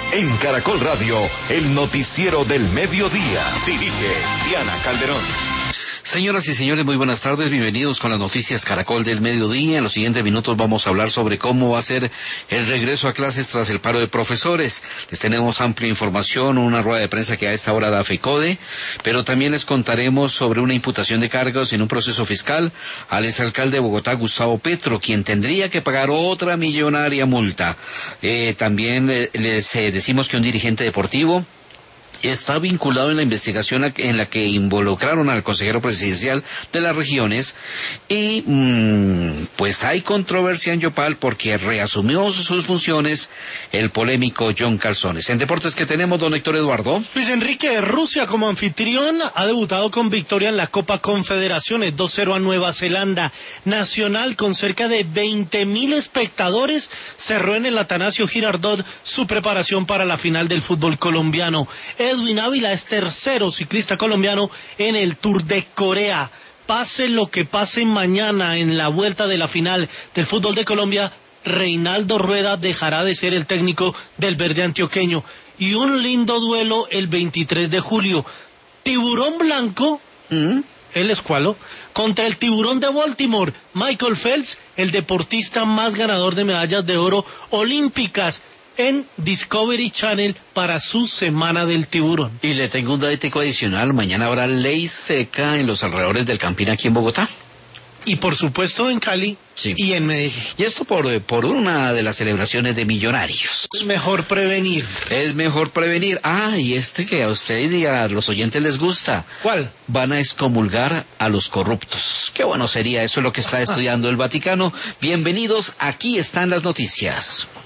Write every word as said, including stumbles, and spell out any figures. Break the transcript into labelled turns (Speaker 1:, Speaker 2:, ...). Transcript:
Speaker 1: En Caracol Radio, el noticiero del mediodía. Dirige Diana Calderón.
Speaker 2: Señoras y señores, muy buenas tardes, bienvenidos con las noticias Caracol del mediodía. En los siguientes minutos vamos a hablar sobre cómo va a ser el regreso a clases tras el paro de profesores. Les tenemos amplia información, una rueda de prensa que a esta hora da FECODE, pero también les contaremos sobre una imputación de cargos en un proceso fiscal al exalcalde de Bogotá, Gustavo Petro, quien tendría que pagar otra millonaria multa. Eh, también eh, les eh, decimos que un dirigente deportivo está vinculado en la investigación en la que involucraron al consejero presidencial de las regiones y mmm, pues hay controversia en Yopal porque reasumió sus funciones el polémico John Calzones. En deportes, que tenemos, don Héctor Eduardo.
Speaker 3: Luis Enrique, Rusia como anfitrión ha debutado con victoria en la Copa Confederaciones, dos cero a Nueva Zelanda. Nacional, con cerca de veinte mil espectadores, cerró en el Atanasio Girardot su preparación para la final del fútbol colombiano. Edwin Ávila es tercero ciclista colombiano en el Tour de Corea. Pase lo que pase mañana en la vuelta de la final del fútbol de Colombia, Reinaldo Rueda dejará de ser el técnico del verde antioqueño. Y un lindo duelo el veintitrés de julio. Tiburón Blanco, ¿Mm? el escualo, contra el Tiburón de Baltimore. Michael Phelps, el deportista más ganador de medallas de oro olímpicas, en Discovery Channel para su Semana del Tiburón.
Speaker 2: Y le tengo un dato adicional, mañana habrá ley seca en los alrededores del Campín aquí en Bogotá.
Speaker 3: Y por supuesto en Cali, sí, y en Medellín.
Speaker 2: Y esto por, por una de las celebraciones de Millonarios.
Speaker 3: Es mejor prevenir.
Speaker 2: Es mejor prevenir. Ah, y este que a ustedes y a los oyentes les gusta.
Speaker 3: ¿Cuál?
Speaker 2: Van a excomulgar a los corruptos. Qué bueno sería, eso es lo que está estudiando el Vaticano. Bienvenidos, aquí están las noticias.